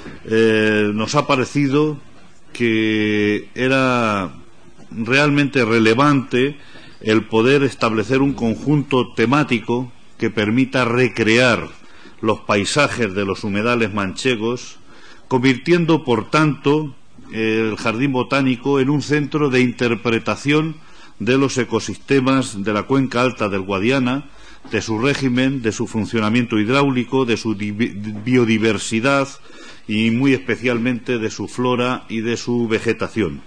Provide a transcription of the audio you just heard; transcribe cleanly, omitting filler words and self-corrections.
nos ha parecido que era realmente relevante el poder establecer un conjunto temático que permita recrear los paisajes de los humedales manchegos, convirtiendo, por tanto, el Jardín Botánico en un centro de interpretación de los ecosistemas de la cuenca alta del Guadiana, de su régimen, de su funcionamiento hidráulico, de su biodiversidad y muy especialmente de su flora y de su vegetación.